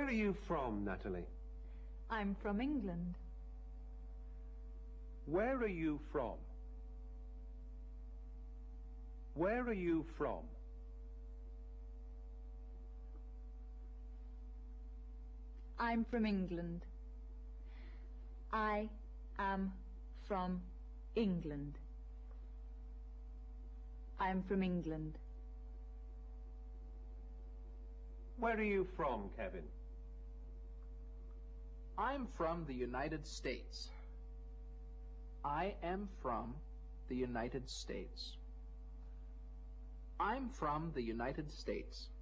are you from, Natalie? I'm from England. Where are you from? Where are you from? I'm from England. I am from England. I'm from England. Where are you from, Kevin? I'm from the United States. I am from the United States. I'm from the United States.